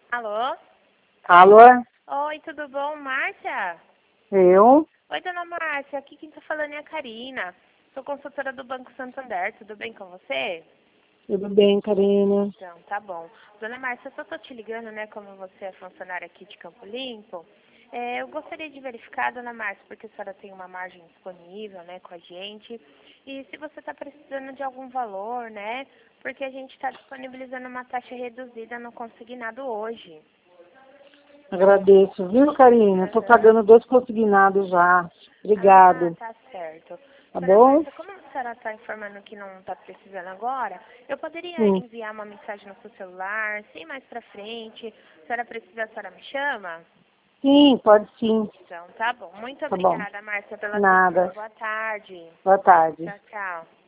Alô? Alô? Oi, tudo bom, Márcia? Eu? Oi, dona Márcia, aqui quem tá falando é a Karina. Sou consultora do Banco Santander, tudo bem com você? Tudo bem, Karina? Então, tá bom. Dona Márcia, eu só tô te ligando, né, como você é funcionária aqui de Campo Limpo. Eu gostaria de verificar, dona Márcia, porque a senhora tem uma margem disponível, né, com a gente. E se você está precisando de algum valor, né, porque a gente está disponibilizando uma taxa reduzida no consignado hoje. Agradeço, viu, Karina? Tô Aham. pagando 2 consignados já. Ah, Obrigado. tá certo. Tá Dona bom? Márcia, como a senhora está informando que não está precisando agora, eu poderia Sim. enviar uma mensagem no seu celular, sim, mais pra frente. Se a senhora precisar, a senhora me chama? Sim, pode sim. Então, tá bom. Muito Tá bom. obrigada, Márcia, pela atenção. Nada. Boa tarde. Boa tarde. Tchau, tchau.